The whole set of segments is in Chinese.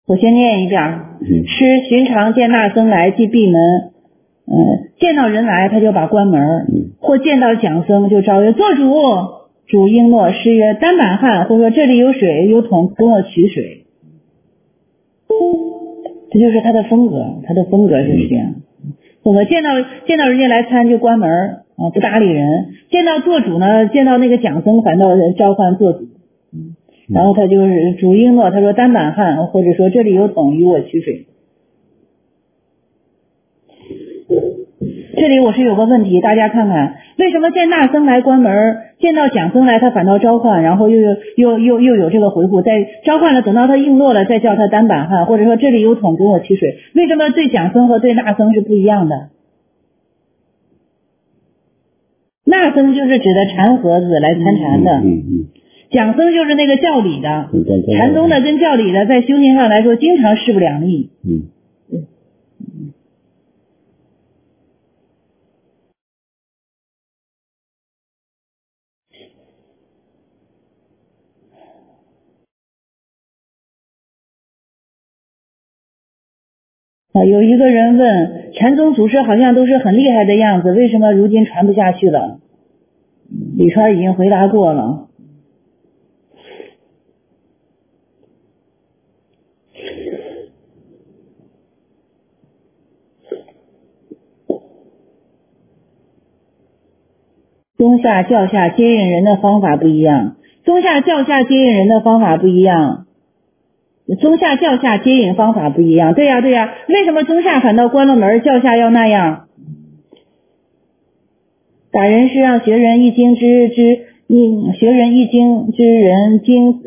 我先念一下。师寻常见那僧来，即闭门。见到人来，他就把关门；或见到讲僧，就招曰：做主。主应诺。师曰：担板汉，或者说这里有水有桶，跟我取水。这就是他的风格，他的风格就是这样。风格见到人家来参就关门不搭理人；见到做主呢，见到那个讲僧反倒召唤做主。然后他就是主应诺，他说担板汉，或者说这里有桶，与我取水。这里我是有个问题，大家看看，为什么见那僧来关门，见到讲僧来他反倒召唤，然后又有这个回复，再召唤了，等到他应诺了，再叫他担板汉，或者说这里有桶给我取水。为什么对讲僧和对那僧是不一样的？那僧就是指的禅盒子来参禅的，讲僧就是那个教理的，禅宗的跟教理的在修行上来说经常势不两立。有一个人问，禅宗祖师好像都是很厉害的样子，为什么如今传不下去了？李川已经回答过了。宗下教下接引人的方法不一样，宗下教下接引人的方法不一样。宗下教下接引方法不一样，对呀，为什么宗下反倒关了门，教下要那样？打人是让学人一经学人一经之人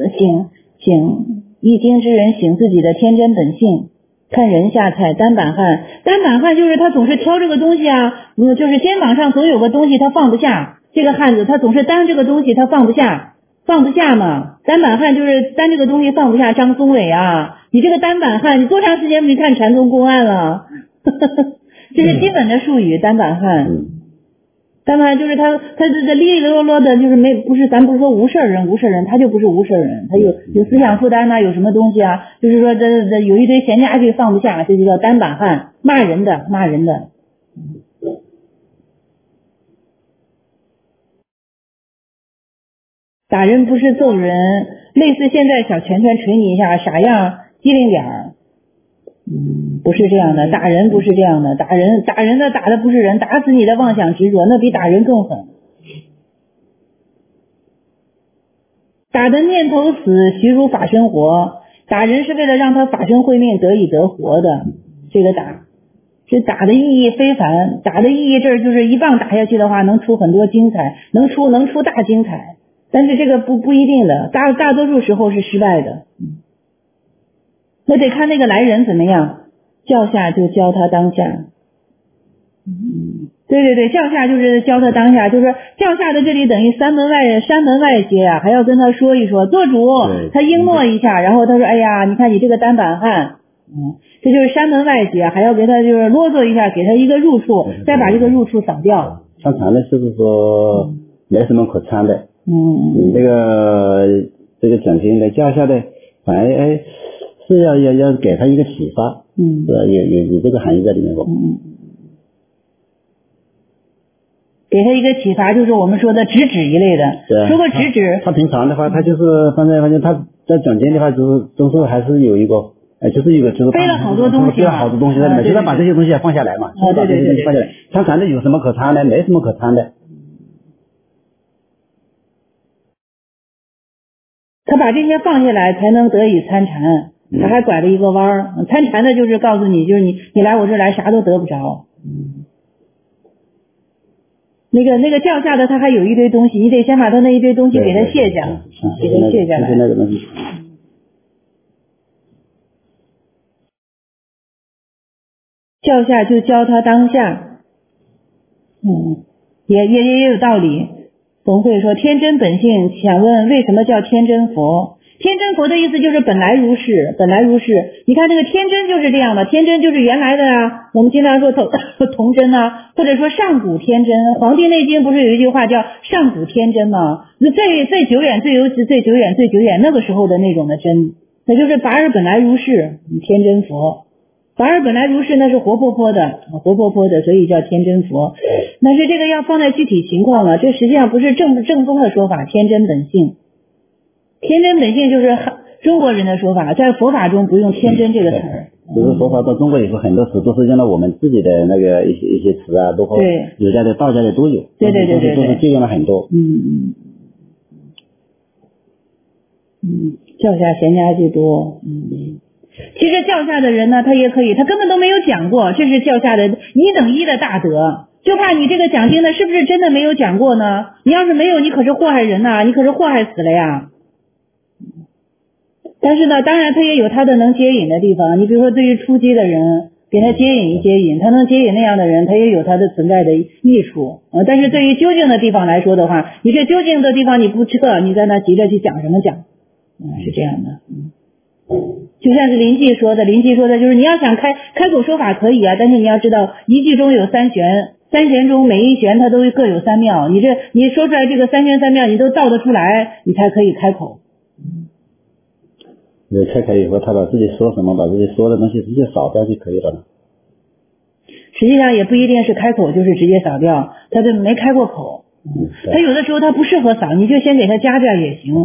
一经之人醒自己的天真本性。看人下菜，担板汉就是他总是挑这个东西啊，就是肩膀上总有个东西他放不下，这个汉子他总是担这个东西他放不下嘛。担板汉就是担这个东西放不下。张松伟啊，你这个担板汉，你多长时间没看禅宗公案了？这是基本的术语，担板汉。担板汉就是他这哩哩啰啰的，就是咱不是说无事人，他就不是无事人，他有思想负担呐，有什么东西啊？就是说这有一堆闲家具放不下，这就叫担板汉，骂人的。打人不是揍人，类似现在小拳拳捶你一下，傻样机灵点儿。不是这样的，打人不是这样的，打人的打的不是人，打死你的妄想执着，那比打人更狠。打的念头死，徐如法身活。打人是为了让他法身慧命得以得活的，这个这打的意义非凡，打的意义这儿就是一棒打下去的话，能出很多精彩，能出大精彩。但是这个不一定的，大多数时候是失败的。那得看那个来人怎么样，教下就教他当下。对，教下就是教他当下，就是教下的这里等于山门外接啊，还要跟他说一说，做主，他应诺一下，然后他说，哎呀，你看你这个担板汉，这就是山门外接，还要给他就是啰嗦一下，给他一个入处，再把这个入处扫掉。 参禅的就是说没什么可参的，这个讲经的教下的，反而是要给他一个启发，有这个含义在里面不？ 给他一个启发，就是我们说的直指一类的。如果直指， 他平常的话，他就是发现他在讲经的话，都是还是有一个，就是背了好多东西， 背了好多东西在里面，就他把这些东西放下来嘛， 对， 放下来。参禅的有什么可参的？没什么可参的。 他把这些放下来，才能得以参禅。他还拐了一个弯儿，参禅的就是告诉你，就是你来我这儿来啥都得不着。那个教下的他还有一堆东西，你得先把他那一堆东西给他卸下，给他卸下来。教下就教他当下，也有道理。总会说天真本性，想问为什么叫天真佛？天真佛的意思就是本来如是。你看这个天真就是这样的，天真就是原来的啊。我们经常说童真啊，或者说上古天真。《黄帝内经》不是有一句话叫上古天真吗？那最久远那个时候的那种的真， 那就是法尔本来如是，天真佛。法尔本来如是，那是活泼泼的，所以叫天真佛。但是这个要放在具体情况了，这实际上不是正宗的说法，天真本性。天真本性就是中国人的说法，在佛法中不用天真这个词儿。 只是佛法到中国以后，很多词都是用了我们自己的那个一些词啊，包括儒家的、道家的都有。 对， 都是借用了很多。 教下闲家居多。其实教下的人呢，他也可以，他根本都没有讲过，这是教下的一等一的大德。就怕你这个讲经的是不是真的没有讲过呢？你要是没有，你可是祸害人呐，你可是祸害死了呀。但是呢，当然他也有他的能接引的地方。你比如说，对于初级的人，给他接引一接引，他能接引那样的人，他也有他的存在的益处。但是对于究竟的地方来说的话，你这究竟的地方你不撤，你在那急着去讲什么讲？是这样的。就像是林记说的就是你要想开口说法可以啊，但是你要知道一句中有三玄，三玄中每一玄它都各有三妙，你说出来这个三玄三妙你都道得出来，你才可以开口。 开口以后，他把自己说什么，把自己说的东西直接扫掉就可以了。 实际上也不一定是开口就是直接扫掉，他就没开过口。他有的时候他不适合扫，你就先给他加点也行。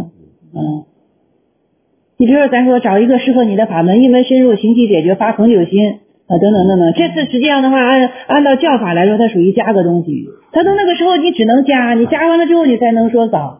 你比如说咱说找一个适合你的法门，一门深入，行气解决，发恒久心等等。这次实际上的话，按照教法来说，它属于加个东西。他到那个时候你只能加，你加完了之后你才能说扫。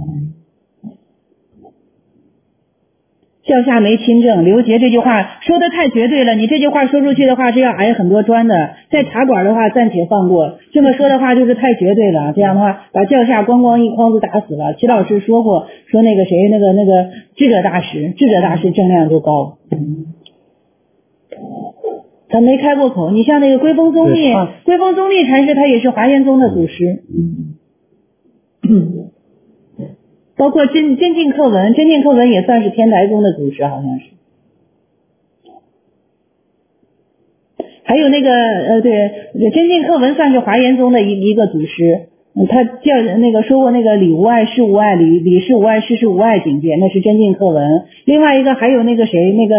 教下没亲政，刘杰这句话说的太绝对了，你这句话说出去的话是要挨很多砖的。在茶馆的话暂且放过，这么说的话就是太绝对了，这样的话把教下咣一筐子打死了。齐老师说过，说那个谁那个智者大师正量就高。他没开过口，你像那个归峰宗密禅师，他也是华严宗的祖师。包括真净克文也算是天台宗的祖师，好像是。还有那个对，真净克文算是华严宗的一个祖师。他叫那个说过那个理无碍事无碍，理事无碍事事无碍境界，那是真净克文。另外一个还有那个谁那个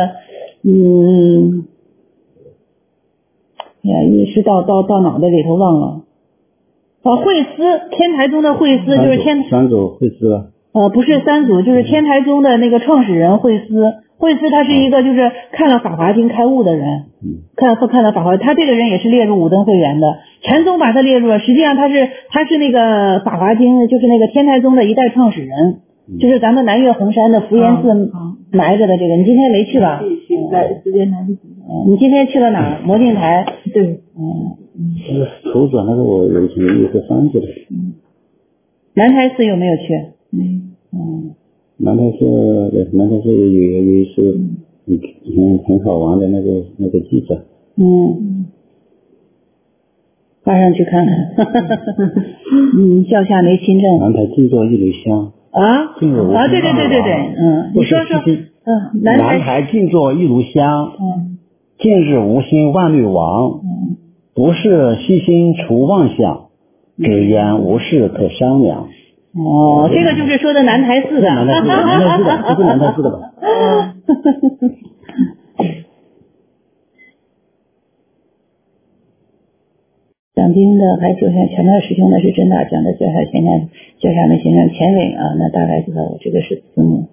一时到脑袋里头忘了。慧思，天台宗的慧思就是三祖慧思。 不是三祖，就是天台宗的那个创始人慧思。慧思他是一个就是看了《法华经》开悟的人，看了《法华》，他这个人也是列入五灯会员的。禅宗把他列入了，实际上他是那个《法华经》就是那个天台宗的一代创始人，就是咱们南岳衡山的福岩寺埋着的这个。你今天没去吧？时间来不及。你今天去了哪儿？魔镜台。对。 头转那个我以前也是上去的。 南台寺有没有去？ 南台寺有一次很好玩的那个记者。爬上去看看。教下没亲政。南台静坐一炉香。对。你说。 南台静坐一炉香。近日无心万虑亡。不是虚心除妄想，只缘无事可商量。 这个就是说的南台寺的。 这是南台寺的吧？ 讲经的还说像强调师兄的是真的，讲的教下贤家教下没贤上前尾啊，那大概知道这个是字幕。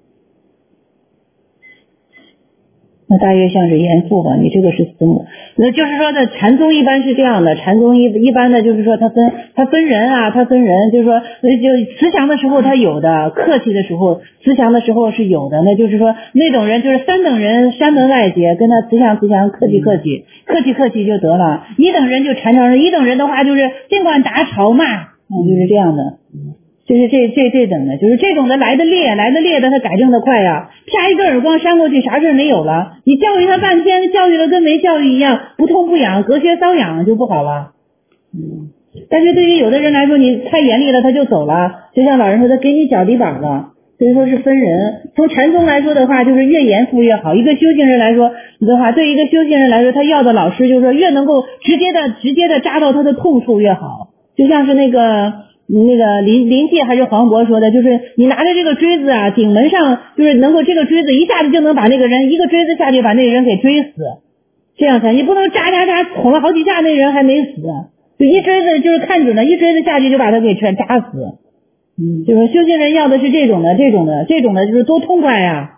那大约像是严复吧，你这个是字母。那就是说的禅宗一般是这样的，禅宗一般的就是说他分人啊，就是说就慈祥的时候他有的，客气的时候慈祥的时候是有的，那就是说那种人就是三等人山门外接，跟他慈祥客气就得了。一等人就禅常人，一等人的话就是尽管打吵骂，就是这样的。就是这等的，就是这种的来的烈的，他改正的快呀，啪一个耳光扇过去，啥事没有了。你教育他半天，教育了跟没教育一样，不痛不痒，隔靴搔痒就不好了。但是对于有的人来说，你太严厉了，他就走了。就像老人说，他给你脚底板了。所以说是分人。从禅宗来说的话，就是越严肃越好。一个修行人来说的话，对一个修行人来说，他要的老师就是说越能够直接的扎到他的痛处越好。就像是那个那个林记还是黄渤说的，就是你拿着这个锥子啊，顶门上就是能够这个锥子一下子就能把那个人一个锥子下去把那个人给追死，这样才你不能扎捅了好几下那人还没死，就一锥子就是看准了，一锥子下去就把他给全扎死。就是修行人要的是这种的就是多痛快呀。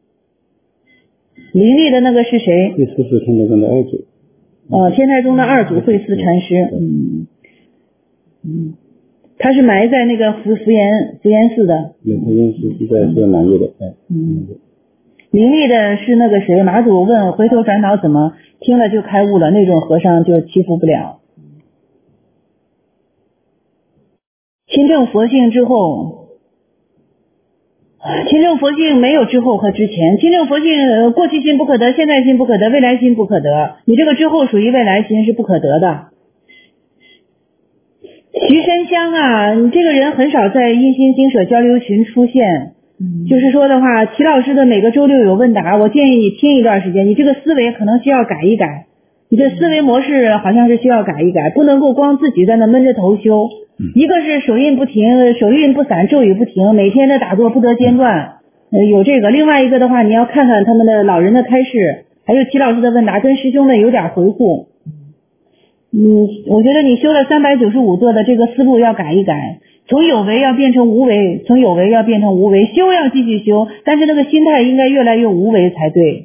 林立的那个是谁？ 慧思是天台宗的二祖。 天台宗的二祖慧思禅师。他是埋在那个福岩寺的。 福岩寺是在南岳的。 林立的是那个谁？马祖问回头转脑怎么听了就开悟了，那种和尚就欺负不了。亲证佛性之后，亲证佛性没有之后和之前。亲证佛性过去心不可得，现在心不可得，未来心不可得，你这个之后属于未来心是不可得的。徐山香啊，你这个人很少在印心经舍交流群出现。就是说的话，齐老师的每个周六有问答，我建议你听一段时间，你这个思维可能需要改一改，你这思维模式好像是需要改一改，不能够光自己在那闷着头修。一个是手印不停，手印不散，咒语不停，每天的打坐不得间断，有这个。另外一个的话，你要看看他们的老人的开示，还有齐老师的问答，跟师兄们有点回护。我觉得你修了395座的这个思路要改一改，从有为要变成无为，从有为要变成无为，修要继续修，但是那个心态应该越来越无为才对。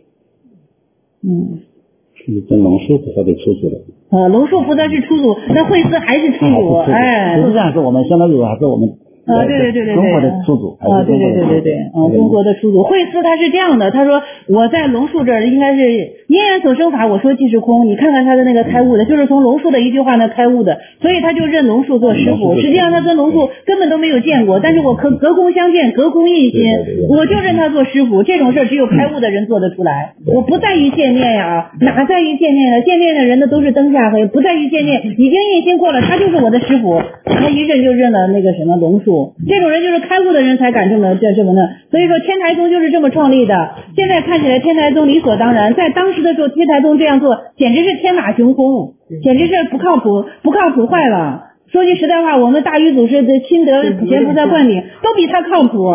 是跟龙树菩萨的出组了。 龙树菩萨是出组，那慧思还是出组， 实际上是我们相当于还是我们对中国的出组， 对，中国的出组。慧思他是这样的，他说我在龙树这儿应该是因缘所生法，我说即是空，你看看他的那个开悟的，就是从龙树的一句话那开悟的，所以他就认龙树做师傅。实际上他跟龙树根本都没有见过，但是我隔空相见，隔空印心，我就认他做师傅。这种事只有开悟的人做得出来。我不在于见面呀，哪在于见面呀？见面的人呢都是灯下黑，不在于见面，已经印心过了，他就是我的师傅，他一认就认了那个什么龙树。这种人就是开悟的人才敢这么呢。所以说天台宗就是这么创立的。现在看起来天台宗理所当然，在当时的时候天台宗这样做简直是天马行空，简直是不靠谱坏了。说句实在话，我们大禹祖师的亲德普贤菩萨灌顶都比他靠谱。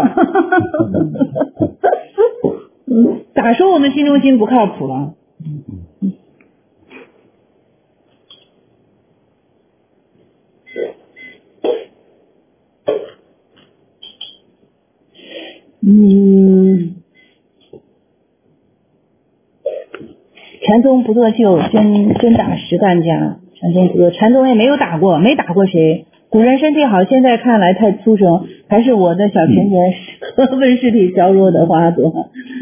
咋说我们心中心不靠谱了？禅宗不作秀，真打实干家。禅宗也没有打过，没打过谁。古人身体好，现在看来太粗生，还是我的小拳拳温尸体削弱的花朵。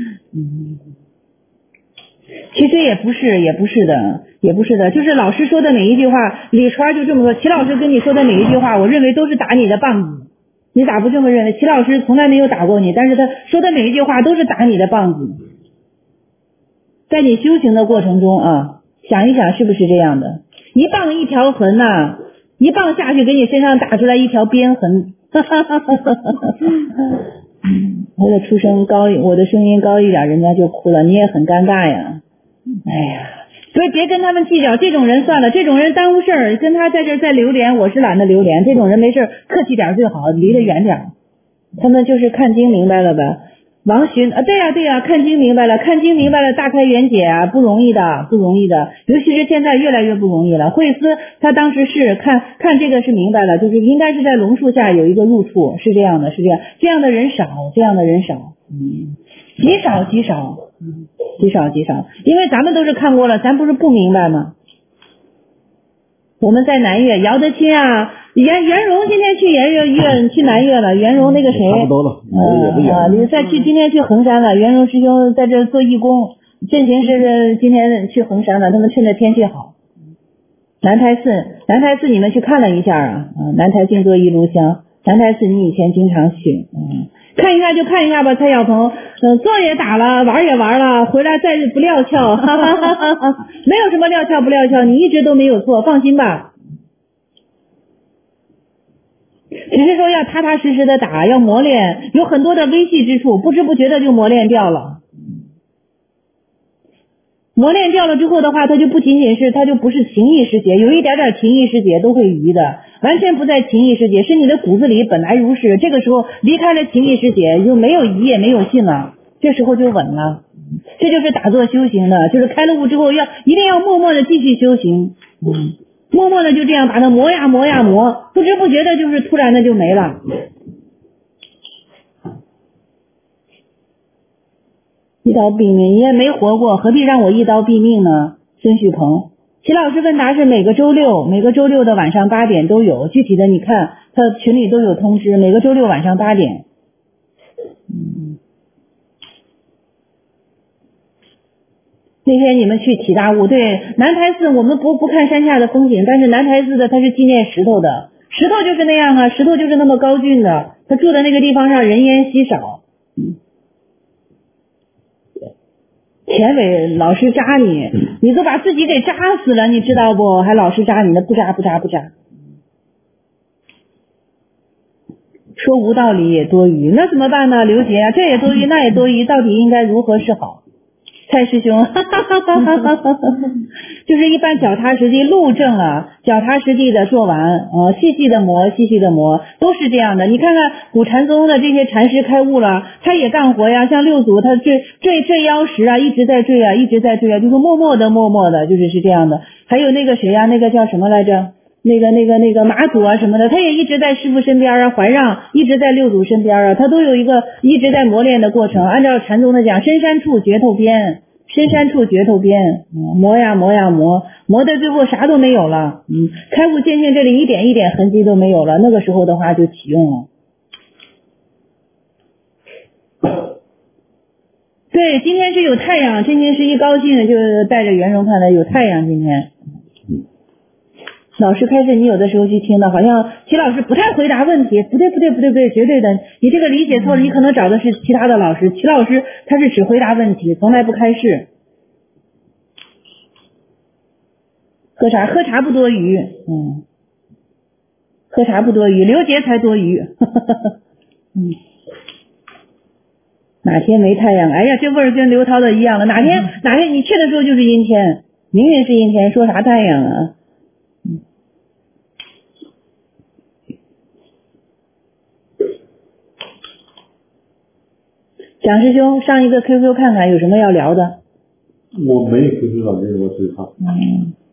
其实也不是的，就是老师说的每一句话，李川就这么说，齐老师跟你说的每一句话，我认为都是打你的棒子。你咋不这么认为？齐老师从来没有打过你，但是他说的每一句话都是打你的棒子。在你修行的过程中啊，想一想是不是这样的？一棒一条痕呐，一棒下去给你身上打出来一条鞭痕。我的出声高，我的声音高一点，人家就哭了，你也很尴尬呀。哎呀，所以别跟他们计较，这种人算了，这种人耽误事儿，跟他在这儿再流连，我是懒得流连，这种人没事客气点最好，离得远点。他们就是看经明白了呗。王洵对呀，看经明白了，大开眼解啊，不容易的，尤其是现在越来越不容易了。慧思他当时是看这个是明白了，就是应该是在龙树下有一个入处，是这样的，这样的人少，极少，因为咱们都是看过了，咱不是不明白吗？我们在南岳，姚德钦啊，袁荣今天去南岳了，袁荣那个谁， 差不多了， 你今天去衡山了，袁荣师兄在这做义工，振行是今天去衡山了，他们趁着天气好。南台寺你们去看了一下啊，南台静坐一炉香，南台寺你以前经常去，看一下就看一下吧，蔡晓鹏，坐也打了，玩也玩了，回来再不料峭，没有什么料峭不料峭，你一直都没有错，放心吧。只是说要踏踏实实的打，要磨练，有很多的微细之处，不知不觉的就磨练掉了。磨练掉了之后的话，它就不仅仅是，它就不是情意失节，有一点点情意失节都会移的。 完全不在情意识界，是你的骨子里本来如是。这个时候离开了情意识界，就没有疑也没有信了，这时候就稳了。这就是打坐修行的，就是开了悟之后一定要默默的继续修行，默默的就这样把它磨呀磨呀磨，不知不觉的就是突然的就没了。一刀毙命，你也没活过，何必让我一刀毙命呢？孙旭鹏，齐老师问答是每个周六的晚上8点都有，具体的你看他群里都有通知，每个周六晚上8点。那天你们去启大悟，对，南台寺我们不看山下的风景，但是南台寺的它是纪念石头的，石头就是那样啊，石头就是那么高峻的，他住的那个地方上人烟稀少。田伟老师扎你，你都把自己给扎死了，你知道不？还老师扎你呢，不扎。说无道理也多余，那怎么办呢？刘杰啊，这也多余，那也多余，到底应该如何是好？蔡师兄，就是一般脚踏实地路正了，脚踏实地的做完，细细的磨，都是这样的。你看看古禅宗的这些禅师开悟了，他也干活呀，像六祖他坠腰石啊，一直在坠啊，就是默默的，就是这样的。还有那个谁呀，那个叫什么来着？那个马祖啊什么的，他也一直在师父身边啊，怀让一直在六祖身边啊，他都有一个一直在磨练的过程。按照禅宗的讲，深山处觉透边，磨呀磨的最后啥都没有了。开悟见性这里一点一点痕迹都没有了，那个时候的话就启用了。对，今天是有太阳，今天是一高兴就带着圆融看来有太阳今天。老师开示，你有的时候去听的，好像齐老师不太回答问题，不对，绝对的，你这个理解错了，你可能找的是其他的老师，齐老师他是只回答问题，从来不开示。喝茶不多余，喝茶不多余，刘杰才多余。哪天没太阳？哎呀，这味儿跟刘涛的一样了。哪天你去的时候就是阴天，明明是阴天，说啥太阳啊？蒋师兄，上一个 QQ 看看有什么要聊的。 我没有 QQ 软件，我只看。